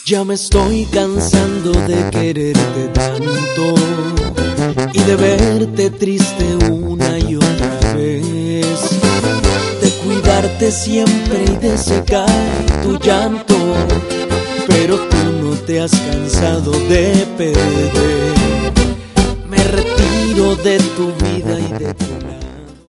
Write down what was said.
Ya me estoy cansando de quererte tanto y de verte triste una y otra vez, de cuidarte siempre y de secar tu llanto, pero tú no te has cansado de perder. Me retiro de tu vida y de tu